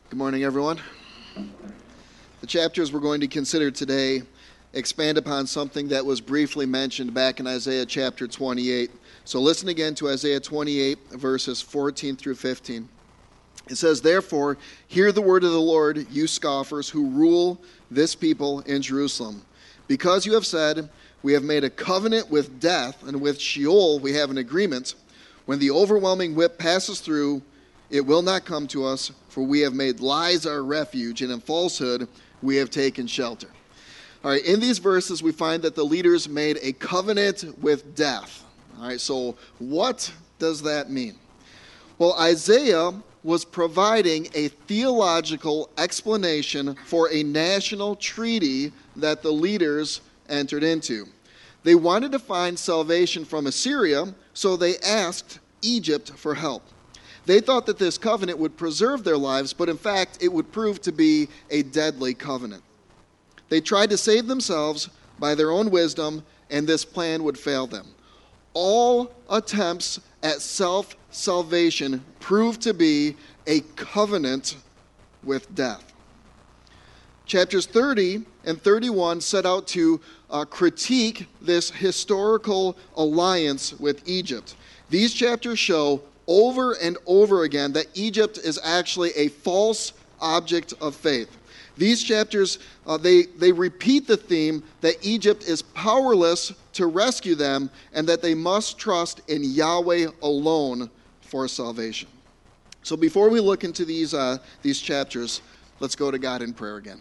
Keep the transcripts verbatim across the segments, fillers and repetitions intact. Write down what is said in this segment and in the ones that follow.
Good morning, everyone. The chapters we're going to consider today expand upon something that was briefly mentioned back in Isaiah chapter twenty-eight. So listen again to Isaiah twenty-eight, verses fourteen through fifteen. It says, "Therefore, hear the word of the Lord, you scoffers who rule this people in Jerusalem. Because you have said, we have made a covenant with death, and with Sheol we have an agreement. When the overwhelming whip passes through, it will not come to us, for we have made lies our refuge, and in falsehood we have taken shelter." All right, in these verses we find that the leaders made a covenant with death. All right, so what does that mean? Well, Isaiah was providing a theological explanation for a national treaty that the leaders entered into. They wanted to find salvation from Assyria, so they asked Egypt for help. They thought that this covenant would preserve their lives, but in fact, it would prove to be a deadly covenant. They tried to save themselves by their own wisdom, and this plan would fail them. All attempts at self-salvation proved to be a covenant with death. Chapters thirty and thirty-one set out to uh, critique this historical alliance with Egypt. These chapters show over and over again that Egypt is actually a false object of faith. These chapters, uh, they, they repeat the theme that Egypt is powerless to rescue them and that they must trust in Yahweh alone for salvation. So before we look into these, uh, these chapters, let's go to God in prayer again.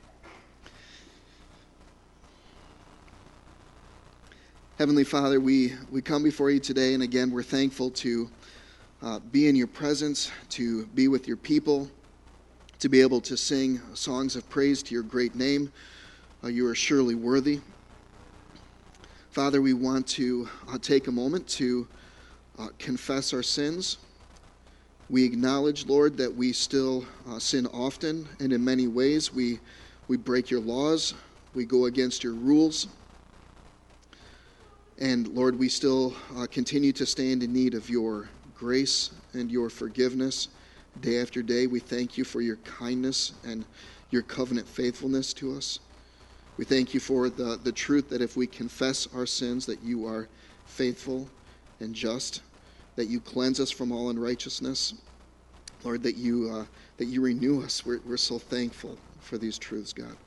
Heavenly Father, we, we come before you today, and again, we're thankful to Uh, be in your presence, to be with your people, to be able to sing songs of praise to your great name. Uh, you are surely worthy. Father, we want to uh, take a moment to uh, confess our sins. We acknowledge, Lord, that we still uh, sin often, and in many ways we, we break your laws, we go against your rules. And Lord, we still uh, continue to stand in need of your grace and your forgiveness day after day. We thank you for your kindness and your covenant faithfulness to us. We thank you for the, the truth that if we confess our sins, that you are faithful and just, that you cleanse us from all unrighteousness. Lord, that you uh, that you renew us. We're, we're so thankful for these truths, God.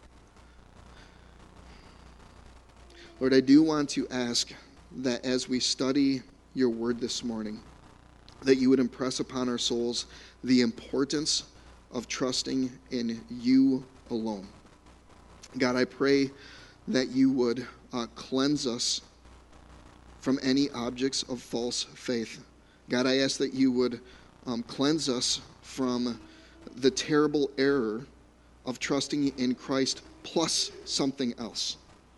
Lord, I do want to ask that as we study your word this morning, that you would impress upon our souls the importance of trusting in you alone. God, I pray that you would uh, cleanse us from any objects of false faith. God, I ask that you would um, cleanse us from the terrible error of trusting in Christ plus something else.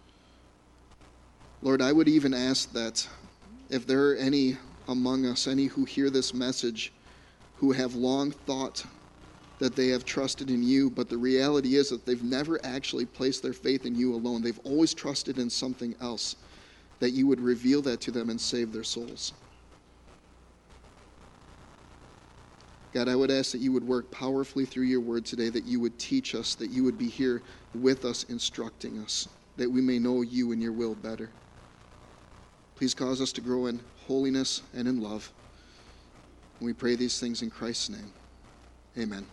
Lord, I would even ask that if there are any among us, any who hear this message, who have long thought that they have trusted in you, but the reality is that they've never actually placed their faith in you alone. They've always trusted in something else, that you would reveal that to them and save their souls. God, I would ask that you would work powerfully through your word today, that you would teach us, that you would be here with us, instructing us, that we may know you and your will better. Please cause us to grow in holiness and in love. And we pray these things in Christ's name. Amen.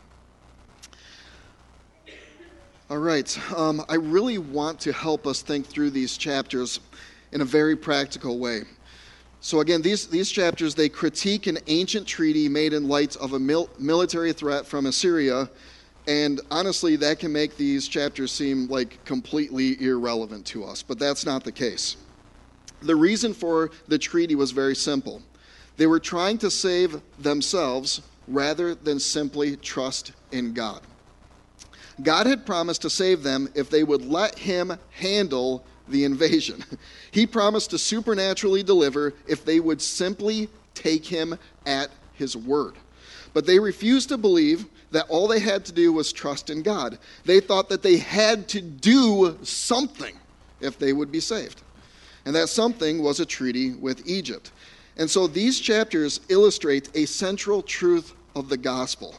All right. Um, I really want to help us think through these chapters in a very practical way. So again, these, these chapters, they critique an ancient treaty made in light of a mil- military threat from Assyria. And honestly, that can make these chapters seem like completely irrelevant to us. But that's not the case. The reason for the treaty was very simple. They were trying to save themselves rather than simply trust in God. God had promised to save them if they would let him handle the invasion. He promised to supernaturally deliver if they would simply take him at his word. But they refused to believe that all they had to do was trust in God. They thought that they had to do something if they would be saved. And that something was a treaty with Egypt. And so these chapters illustrate a central truth of the gospel.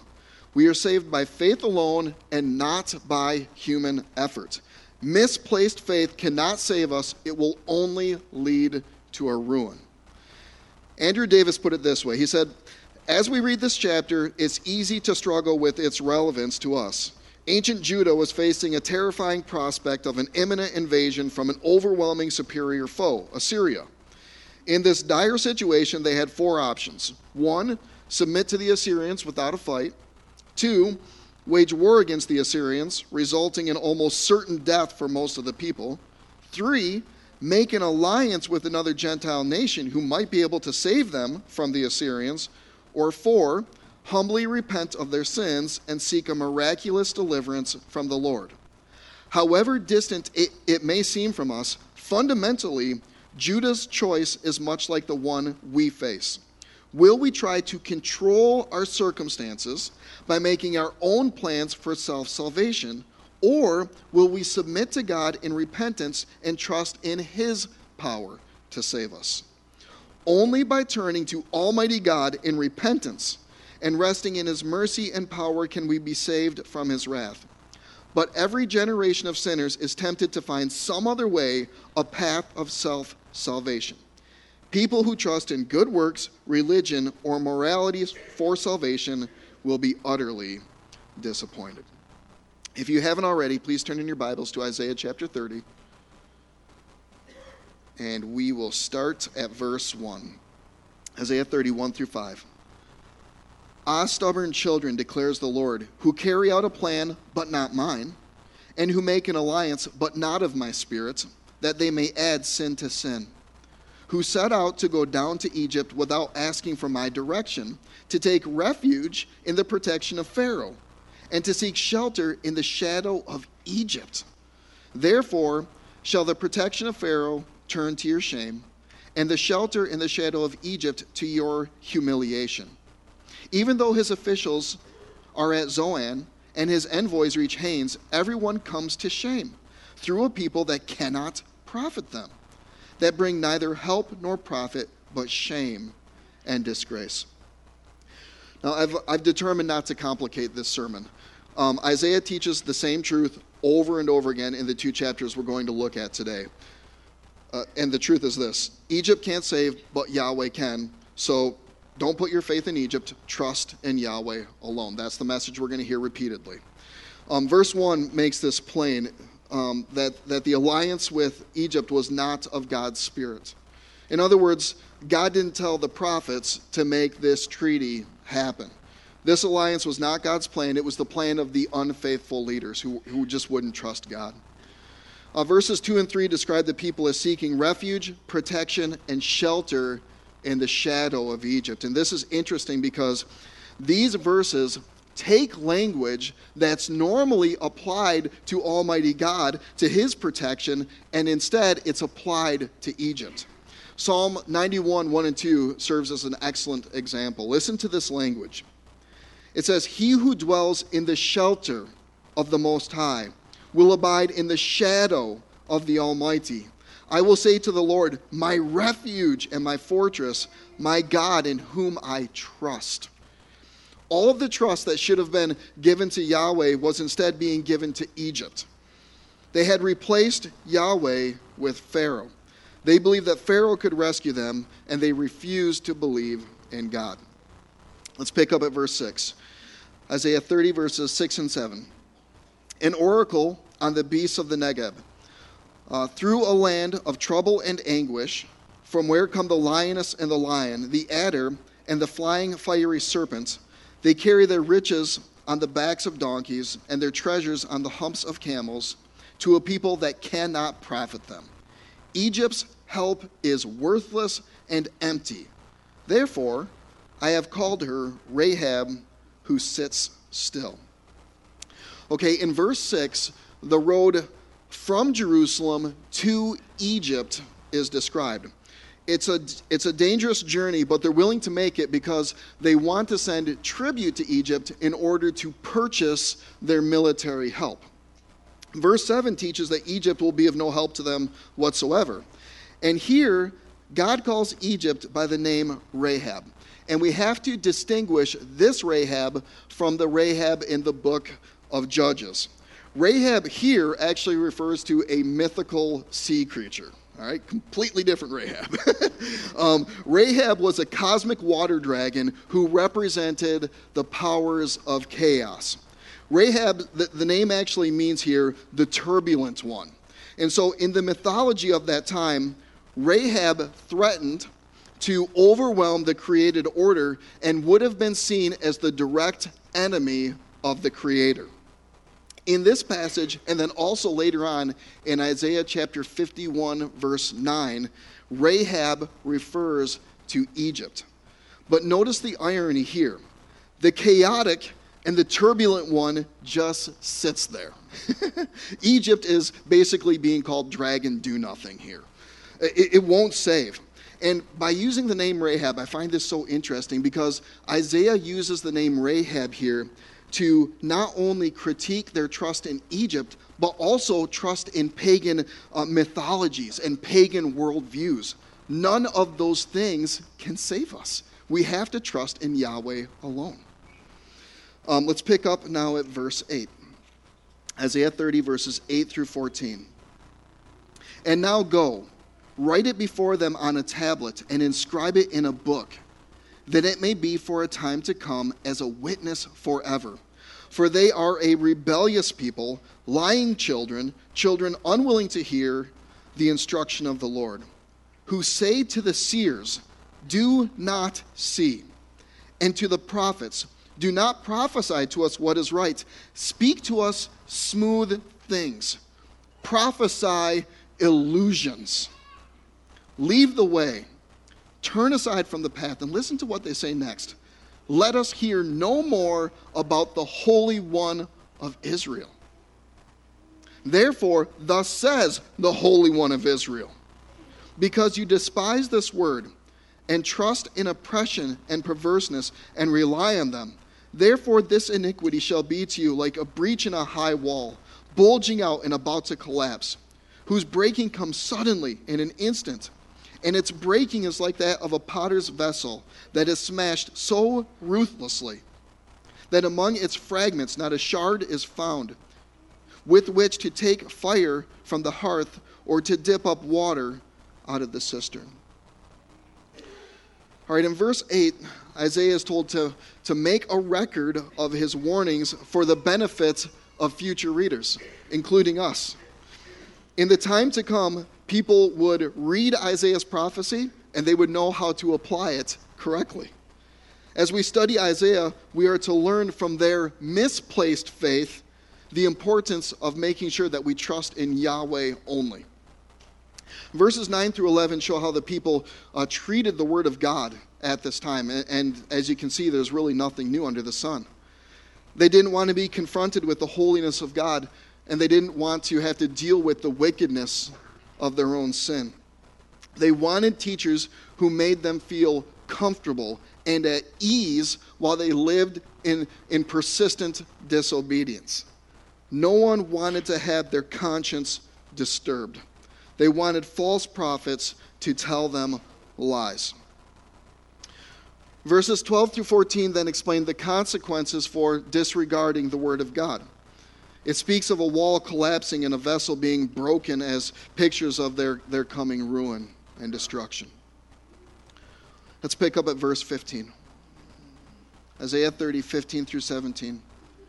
We are saved by faith alone and not by human effort. Misplaced faith cannot save us. It will only lead to our ruin. Andrew Davis put it this way. He said, as we read this chapter, it's easy to struggle with its relevance to us. Ancient Judah was facing a terrifying prospect of an imminent invasion from an overwhelming superior foe, Assyria. In this dire situation, they had four options. One, submit to the Assyrians without a fight. Two, wage war against the Assyrians, resulting in almost certain death for most of the people. Three, make an alliance with another Gentile nation who might be able to save them from the Assyrians. Or four, humbly repent of their sins and seek a miraculous deliverance from the Lord. However distant it, it may seem from us, fundamentally, Judah's choice is much like the one we face. Will we try to control our circumstances by making our own plans for self-salvation, or will we submit to God in repentance and trust in His power to save us? Only by turning to Almighty God in repentance and resting in His mercy and power can we be saved from His wrath. But every generation of sinners is tempted to find some other way, a path of self-salvation. People who trust in good works, religion, or morality for salvation will be utterly disappointed. If you haven't already, please turn in your Bibles to Isaiah chapter thirty. And we will start at verse one. Isaiah thirty, one through five. Ah, stubborn children, declares the Lord, who carry out a plan, but not mine, and who make an alliance, but not of my spirit, that they may add sin to sin. Who set out to go down to Egypt without asking for my direction, to take refuge in the protection of Pharaoh, and to seek shelter in the shadow of Egypt. Therefore shall the protection of Pharaoh turn to your shame, and the shelter in the shadow of Egypt to your humiliation. Even though his officials are at Zoan, and his envoys reach Hanes, everyone comes to shame through a people that cannot profit them, that bring neither help nor profit, but shame and disgrace. Now, I've, I've determined not to complicate this sermon. Um, Isaiah teaches the same truth over and over again in the two chapters we're going to look at today. Uh, and the truth is this: Egypt can't save, but Yahweh can. So don't put your faith in Egypt. Trust in Yahweh alone. That's the message we're going to hear repeatedly. Um, verse one makes this plain. Um, that, that the alliance with Egypt was not of God's Spirit. In other words, God didn't tell the prophets to make this treaty happen. This alliance was not God's plan. It was the plan of the unfaithful leaders who, who just wouldn't trust God. Uh, verses two and three describe the people as seeking refuge, protection, and shelter in the shadow of Egypt. And this is interesting because these verses take language that's normally applied to Almighty God, to His protection, and instead it's applied to Egypt. Psalm ninety-one, one and two serves as an excellent example. Listen to this language. It says, "He who dwells in the shelter of the Most High will abide in the shadow of the Almighty. I will say to the Lord, my refuge and my fortress, my God in whom I trust." All of the trust that should have been given to Yahweh was instead being given to Egypt. They had replaced Yahweh with Pharaoh. They believed that Pharaoh could rescue them, and they refused to believe in God. Let's pick up at verse six. Isaiah thirty, verses six and seven. An oracle on the beasts of the Negeb. Uh, through a land of trouble and anguish, from where come the lioness and the lion, the adder and the flying fiery serpent. They carry their riches on the backs of donkeys and their treasures on the humps of camels, to a people that cannot profit them. Egypt's help is worthless and empty. Therefore, I have called her Rahab, who sits still. Okay, in verse six, the road from Jerusalem to Egypt is described. It's a, it's a dangerous journey, but they're willing to make it because they want to send tribute to Egypt in order to purchase their military help. Verse seven teaches that Egypt will be of no help to them whatsoever. And here, God calls Egypt by the name Rahab. And we have to distinguish this Rahab from the Rahab in the book of Judges. Rahab here actually refers to a mythical sea creature. All right, completely different Rahab. um, Rahab was a cosmic water dragon who represented the powers of chaos. Rahab, the, the name actually means here the turbulent one. And so in the mythology of that time, Rahab threatened to overwhelm the created order and would have been seen as the direct enemy of the Creator. In this passage, and then also later on in Isaiah chapter fifty-one, verse nine, Rahab refers to Egypt. But notice the irony here. The chaotic and the turbulent one just sits there. Egypt is basically being called dragon do nothing here. It, it won't save. And by using the name Rahab, I find this so interesting because Isaiah uses the name Rahab here to not only critique their trust in Egypt, but also trust in pagan uh, mythologies and pagan worldviews. None of those things can save us. We have to trust in Yahweh alone. Um, let's pick up now at verse eight. Isaiah thirty, verses eight through fourteen. And now go, write it before them on a tablet, and inscribe it in a book, that it may be for a time to come as a witness forever. For they are a rebellious people, lying children, children unwilling to hear the instruction of the Lord, who say to the seers, do not see, and to the prophets, do not prophesy to us what is right. Speak to us smooth things. Prophesy illusions. Leave the way. Turn aside from the path. And listen to what they say next. Let us hear no more about the Holy One of Israel. Therefore, thus says the Holy One of Israel, because you despise this word and trust in oppression and perverseness and rely on them, therefore this iniquity shall be to you like a breach in a high wall, bulging out and about to collapse, whose breaking comes suddenly in an instant. And its breaking is like that of a potter's vessel that is smashed so ruthlessly that among its fragments not a shard is found with which to take fire from the hearth or to dip up water out of the cistern. All right, in verse eight, Isaiah is told to, to make a record of his warnings for the benefit of future readers, including us. In the time to come, people would read Isaiah's prophecy and they would know how to apply it correctly. As we study Isaiah, we are to learn from their misplaced faith the importance of making sure that we trust in Yahweh only. Verses nine through eleven show how the people uh, treated the word of God at this time. And, and as you can see, there's really nothing new under the sun. They didn't want to be confronted with the holiness of God, and they didn't want to have to deal with the wickedness of their own sin. They wanted teachers who made them feel comfortable and at ease while they lived in, in persistent disobedience. No one wanted to have their conscience disturbed. They wanted false prophets to tell them lies. Verses twelve through fourteen then explain the consequences for disregarding the word of God. It speaks of a wall collapsing and a vessel being broken as pictures of their, their coming ruin and destruction. Let's pick up at verse fifteen. Isaiah thirty, fifteen through seventeen.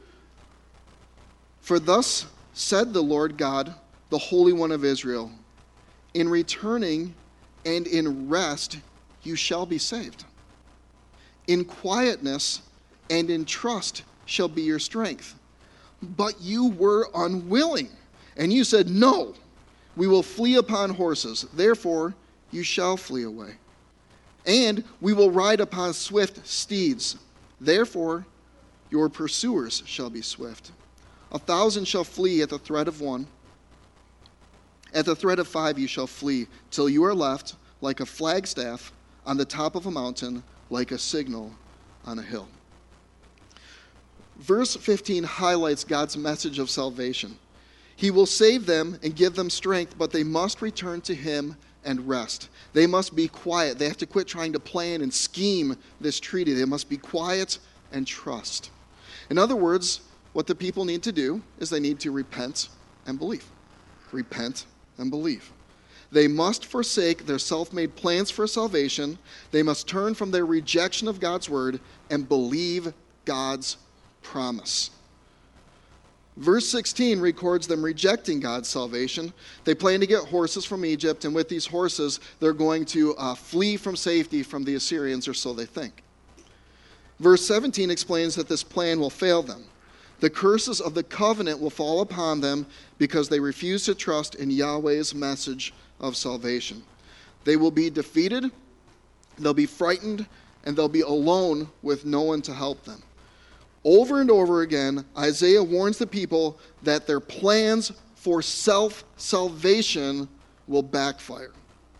For thus said the Lord God, the Holy One of Israel, in returning and in rest you shall be saved. In quietness and in trust shall be your strength. But you were unwilling, and you said, no, we will flee upon horses. Therefore you shall flee away. And we will ride upon swift steeds. Therefore your pursuers shall be swift. A thousand shall flee at the threat of one. At the threat of five you shall flee, till you are left like a flagstaff on the top of a mountain, like a signal on a hill. Verse fifteen highlights God's message of salvation. He will save them and give them strength, but they must return to him and rest. They must be quiet. They have to quit trying to plan and scheme this treaty. They must be quiet and trust. In other words, what the people need to do is they need to repent and believe. Repent and believe. They must forsake their self-made plans for salvation. They must turn from their rejection of God's word and believe God's promise. Verse sixteen records them rejecting God's salvation. They plan to get horses from Egypt, and with these horses, they're going to uh, flee from safety from the Assyrians, or so they think. Verse seventeen explains that this plan will fail them. The curses of the covenant will fall upon them because they refuse to trust in Yahweh's message of salvation. They will be defeated, they'll be frightened, and they'll be alone with no one to help them. Over and over again, Isaiah warns the people that their plans for self-salvation will backfire.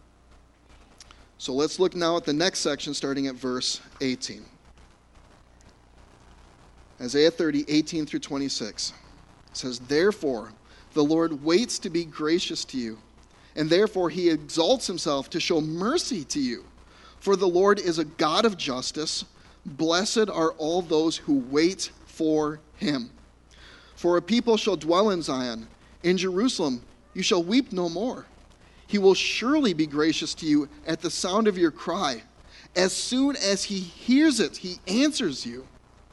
So let's look now at the next section, starting at verse eighteen. Isaiah thirty, eighteen through twenty-six. It says, "Therefore, the Lord waits to be gracious to you, and therefore he exalts himself to show mercy to you. For the Lord is a God of justice. Blessed are all those who wait for him. For a people shall dwell in Zion. In Jerusalem you shall weep no more. He will surely be gracious to you at the sound of your cry. As soon as he hears it, he answers you.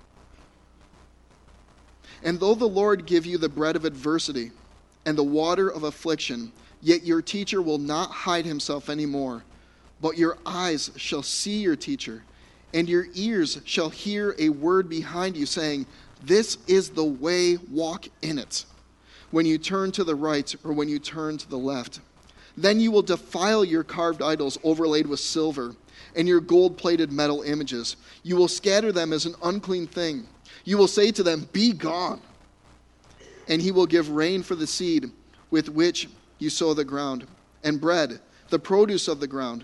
And though the Lord give you the bread of adversity and the water of affliction, yet your teacher will not hide himself any more, but your eyes shall see your teacher, and your ears shall hear a word behind you saying, 'This is the way, walk in it,' when you turn to the right or when you turn to the left. Then you will defile your carved idols overlaid with silver, and your gold-plated metal images. You will scatter them as an unclean thing. You will say to them, 'Be gone.' And he will give rain for the seed with which you sow the ground, and bread, the produce of the ground,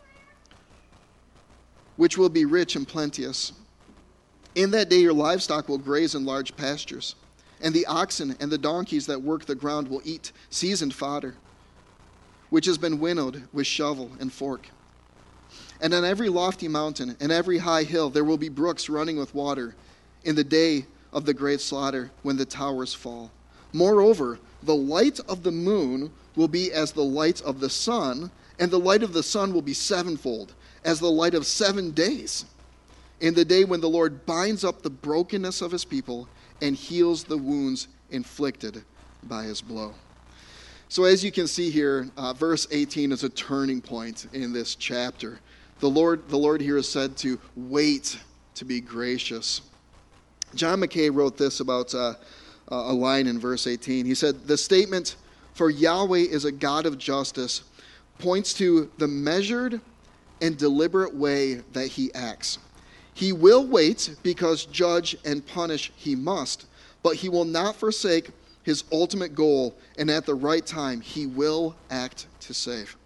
which will be rich and plenteous. In that day your livestock will graze in large pastures, and the oxen and the donkeys that work the ground will eat seasoned fodder, which has been winnowed with shovel and fork. And on every lofty mountain and every high hill there will be brooks running with water in the day of the great slaughter when the towers fall. Moreover, the light of the moon will be as the light of the sun, and the light of the sun will be sevenfold, as the light of seven days, in the day when the Lord binds up the brokenness of his people and heals the wounds inflicted by his blow." So as you can see here, uh, verse eighteen is a turning point in this chapter. The Lord, the Lord here is said to wait to be gracious. John Mackay wrote this about uh, a line in verse eighteen. He said, "The statement, 'For Yahweh is a God of justice,' points to the measured and deliberate way that he acts. He will wait because judge and punish he must, but he will not forsake his ultimate goal, and at the right time he will act to save."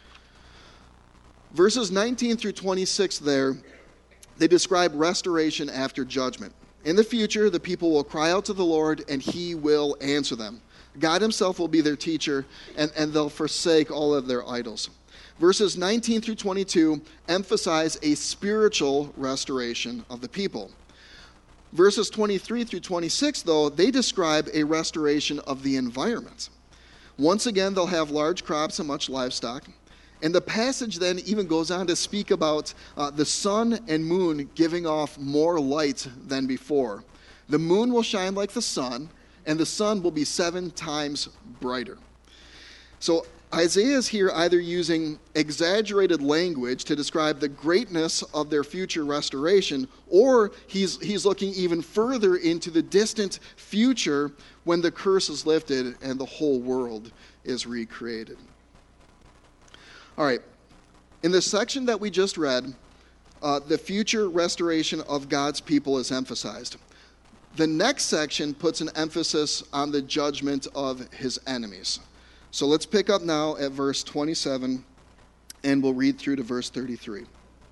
Verses nineteen through twenty-six there, they describe restoration after judgment. In the future, the people will cry out to the Lord, and he will answer them. God himself will be their teacher, and, and they'll forsake all of their idols. Verses nineteen through twenty-two emphasize a spiritual restoration of the people. Verses twenty-three through twenty-six, though, they describe a restoration of the environment. Once again, they'll have large crops and much livestock. And the passage then even goes on to speak about uh, the sun and moon giving off more light than before. The moon will shine like the sun, and the sun will be seven times brighter. So Isaiah is here either using exaggerated language to describe the greatness of their future restoration, or he's, he's looking even further into the distant future when the curse is lifted and the whole world is recreated. All right, in the section that we just read, uh, the future restoration of God's people is emphasized. The next section puts an emphasis on the judgment of his enemies. So let's pick up now at verse twenty-seven, and we'll read through to verse thirty-three.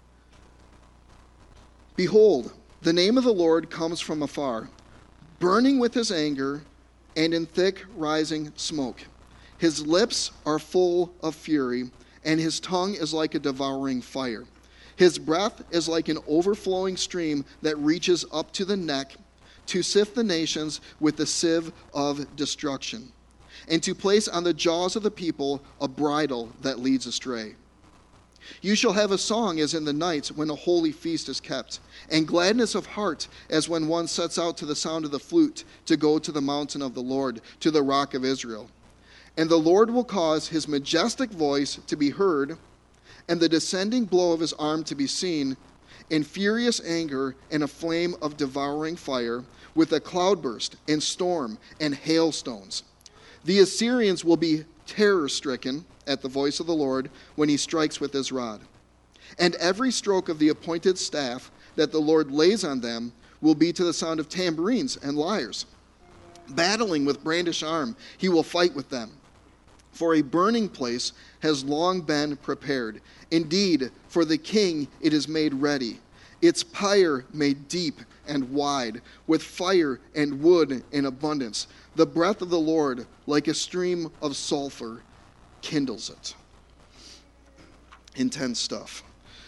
"Behold, the name of the Lord comes from afar, burning with his anger and in thick rising smoke. His lips are full of fury, and his tongue is like a devouring fire. His breath is like an overflowing stream that reaches up to the neck, to sift the nations with the sieve of destruction, and to place on the jaws of the people a bridle that leads astray. You shall have a song as in the night when a holy feast is kept, and gladness of heart as when one sets out to the sound of the flute to go to the mountain of the Lord, to the rock of Israel. And the Lord will cause his majestic voice to be heard, and the descending blow of his arm to be seen, in furious anger and a flame of devouring fire, with a cloudburst and storm and hailstones. The Assyrians will be terror-stricken at the voice of the Lord when he strikes with his rod. And every stroke of the appointed staff that the Lord lays on them will be to the sound of tambourines and lyres. Battling with brandished arm, he will fight with them. For a burning place has long been prepared. Indeed, for the king it is made ready, its pyre made deep and wide, with fire and wood in abundance. The breath of the Lord, like a stream of sulfur, kindles it. Intense stuff.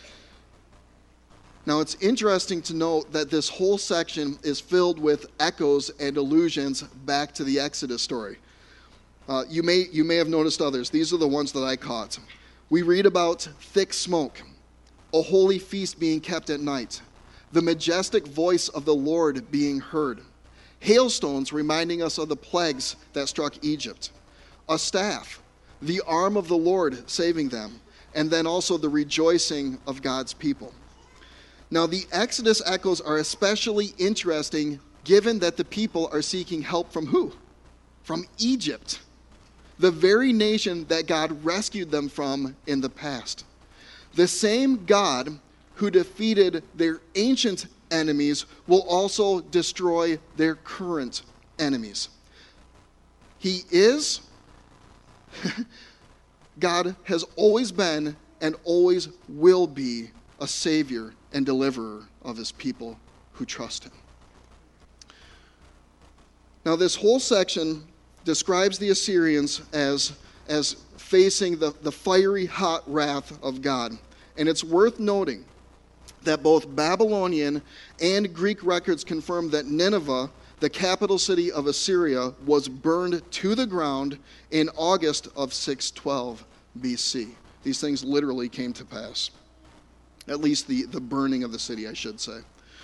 Now, it's interesting to note that this whole section is filled with echoes and allusions back to the Exodus story. Uh, you may you may have noticed others. These are the ones that I caught. We read about thick smoke, a holy feast being kept at night, the majestic voice of the Lord being heard, hailstones reminding us of the plagues that struck Egypt, a staff, the arm of the Lord saving them, and then also the rejoicing of God's people. Now, the Exodus echoes are especially interesting given that the people are seeking help from who? From Egypt, the very nation that God rescued them from in the past. The same God who defeated their ancient enemies will also destroy their current enemies. He is, God has always been and always will be a Savior and deliverer of his people who trust him. Now, this whole section describes the Assyrians as, as facing the, the fiery hot wrath of God. And it's worth noting that both Babylonian and Greek records confirm that Nineveh, the capital city of Assyria, was burned to the ground in August of six twelve B C. These things literally came to pass. At least the, the burning of the city, I should say.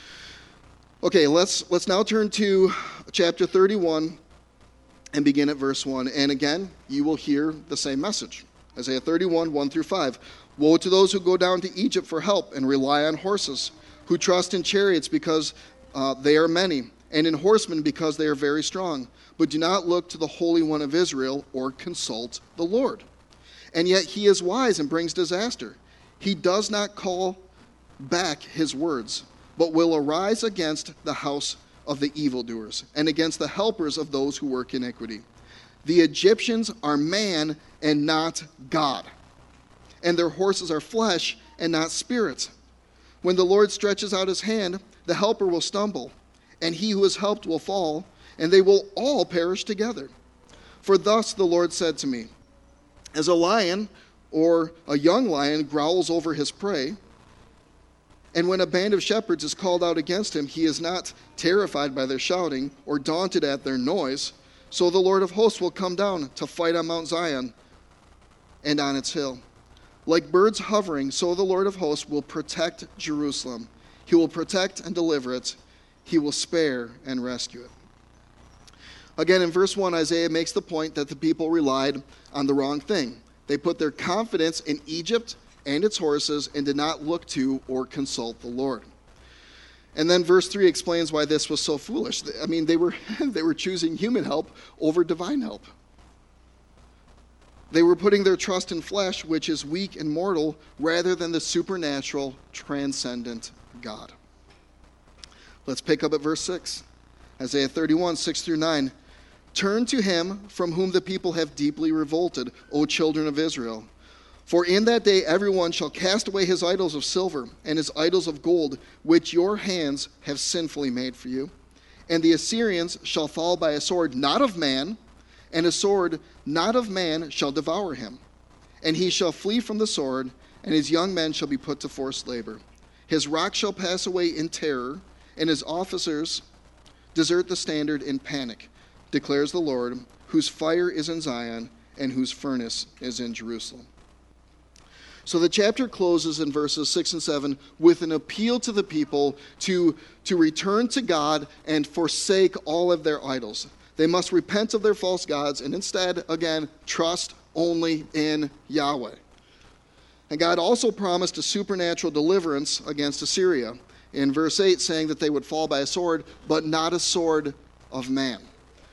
Okay, let's let's now turn to chapter thirty-one and begin at verse one. And again, you will hear the same message. Isaiah thirty-one, one through five. Woe to those who go down to Egypt for help and rely on horses, who trust in chariots because uh, they are many, and in horsemen because they are very strong, but do not look to the Holy One of Israel or consult the Lord. And yet he is wise and brings disaster. He does not call back his words, but will arise against the house of the evildoers and against the helpers of those who work iniquity. The Egyptians are man and not God, and their horses are flesh and not spirits. When the Lord stretches out his hand, the helper will stumble, and he who is helped will fall, and they will all perish together. For thus the Lord said to me, as a lion or a young lion growls over his prey, and when a band of shepherds is called out against him, he is not terrified by their shouting or daunted at their noise. So the Lord of hosts will come down to fight on Mount Zion and on its hill. Like birds hovering, so the Lord of hosts will protect Jerusalem. He will protect and deliver it. He will spare and rescue it. Again, in verse one, Isaiah makes the point that the people relied on the wrong thing. They put their confidence in Egypt and its horses and did not look to or consult the Lord. And then verse three explains why this was so foolish. I mean, they were they were choosing human help over divine help. They were putting their trust in flesh, which is weak and mortal, rather than the supernatural, transcendent God. Let's pick up at verse six. Isaiah thirty-one, six through nine. Turn to him from whom the people have deeply revolted, O children of Israel. For in that day everyone shall cast away his idols of silver and his idols of gold, which your hands have sinfully made for you. And the Assyrians shall fall by a sword not of man, and a sword not of man shall devour him. And he shall flee from the sword, and his young men shall be put to forced labor. His rock shall pass away in terror, and his officers desert the standard in panic, declares the Lord, whose fire is in Zion, and whose furnace is in Jerusalem. So the chapter closes in verses six and seven with an appeal to the people to, to return to God and forsake all of their idols. They must repent of their false gods and instead, again, trust only in Yahweh. And God also promised a supernatural deliverance against Assyria in verse eight, saying that they would fall by a sword, but not a sword of man.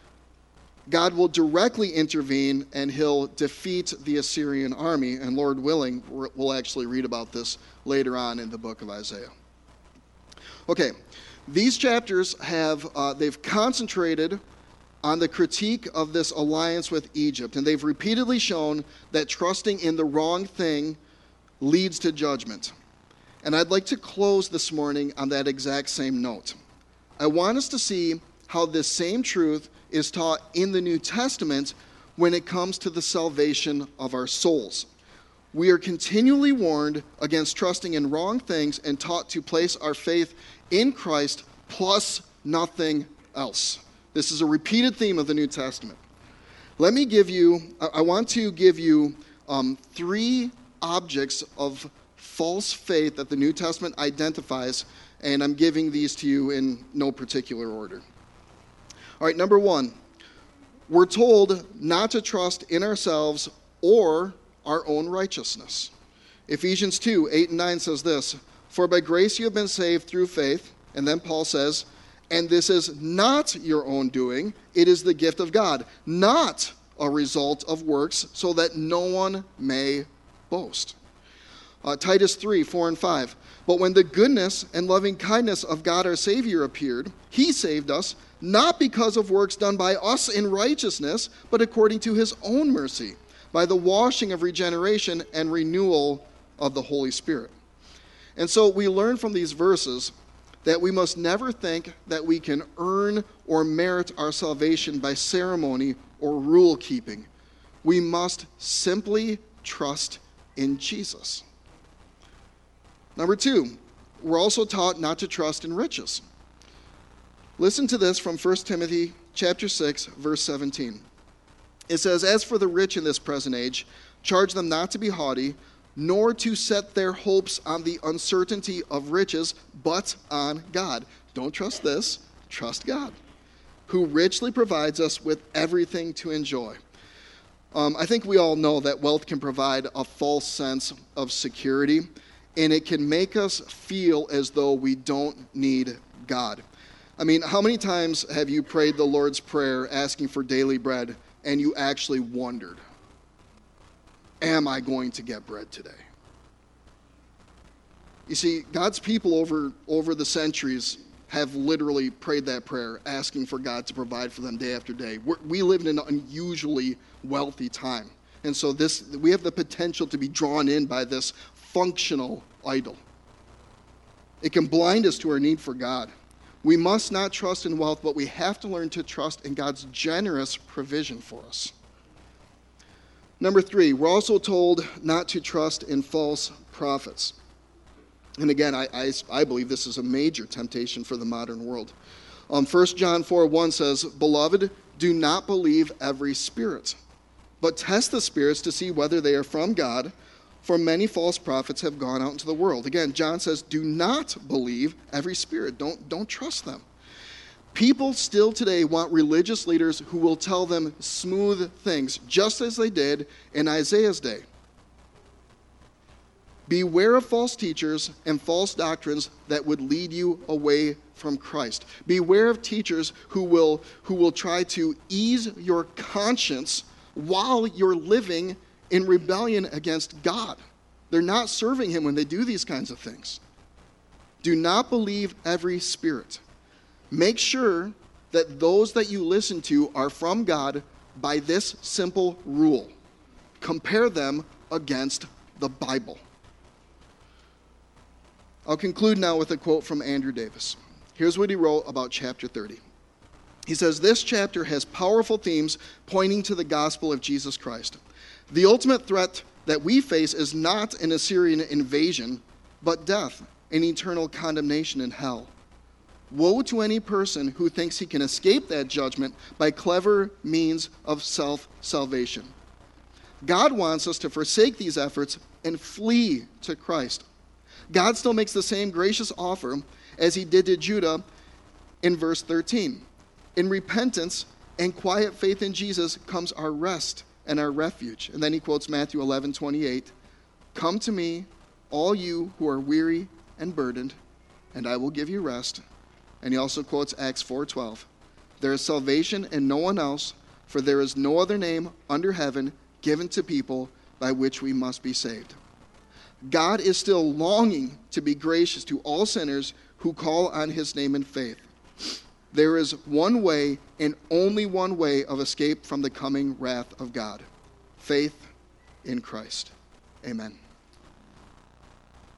God will directly intervene and he'll defeat the Assyrian army, and Lord willing, we'll actually read about this later on in the book of Isaiah. Okay, these chapters have, uh, they've concentrated on the critique of this alliance with Egypt, and they've repeatedly shown that trusting in the wrong thing leads to judgment. And I'd like to close this morning on that exact same note. I want us to see how this same truth is taught in the New Testament when it comes to the salvation of our souls. We are continually warned against trusting in wrong things and taught to place our faith in Christ plus nothing else. This is a repeated theme of the New Testament. Let me give you, I want to give you um, three objects of false faith that the New Testament identifies, and I'm giving these to you in no particular order. All right, number one, we're told not to trust in ourselves or our own righteousness. Ephesians two, eight and nine says this, "For by grace you have been saved through faith," and then Paul says, "And this is not your own doing, it is the gift of God, not a result of works, so that no one may boast." Uh, Titus three, four and five. "But when the goodness and loving kindness of God our Savior appeared, he saved us, not because of works done by us in righteousness, but according to his own mercy, by the washing of regeneration and renewal of the Holy Spirit." And so we learn from these verses that we must never think that we can earn or merit our salvation by ceremony or rule keeping. We must simply trust in Jesus. Number two, we're also taught not to trust in riches. Listen to this from First Timothy chapter six, verse seventeen. It says, "As for the rich in this present age, charge them not to be haughty, nor to set their hopes on the uncertainty of riches, but on God." Don't trust this, trust God, who richly provides us with everything to enjoy. Um, I think we all know that wealth can provide a false sense of security, and it can make us feel as though we don't need God. I mean, how many times have you prayed the Lord's Prayer asking for daily bread, and you actually wondered, am I going to get bread today? You see, God's people over, over the centuries have literally prayed that prayer, asking for God to provide for them day after day. We're, we live in an unusually wealthy time. And so this we have the potential to be drawn in by this functional idol. It can blind us to our need for God. We must not trust in wealth, but we have to learn to trust in God's generous provision for us. Number three, we're also told not to trust in false prophets. And again, I, I, I believe this is a major temptation for the modern world. Um, First John four one says, "Beloved, do not believe every spirit, but test the spirits to see whether they are from God, for many false prophets have gone out into the world." Again, John says, do not believe every spirit. Don't, don't trust them. People still today want religious leaders who will tell them smooth things, just as they did in Isaiah's day. Beware of false teachers and false doctrines that would lead you away from Christ. Beware of teachers who will, who will try to ease your conscience while you're living in rebellion against God. They're not serving him when they do these kinds of things. Do not believe every spirit. Make sure that those that you listen to are from God by this simple rule. Compare them against the Bible. I'll conclude now with a quote from Andrew Davis. Here's what he wrote about chapter thirty. He says, "This chapter has powerful themes pointing to the gospel of Jesus Christ. The ultimate threat that we face is not an Assyrian invasion, but death and eternal condemnation in hell. Woe to any person who thinks he can escape that judgment by clever means of self-salvation. God wants us to forsake these efforts and flee to Christ. God still makes the same gracious offer as he did to Judah in verse thirteen. In repentance and quiet faith in Jesus comes our rest and our refuge. And then he quotes Matthew eleven twenty-eight. Come to me, all you who are weary and burdened, and I will give you rest. And he also quotes Acts four twelve. There is salvation in no one else, for there is no other name under heaven given to people by which we must be saved. God is still longing to be gracious to all sinners who call on his name in faith. There is one way and only one way of escape from the coming wrath of God: faith in Christ. Amen.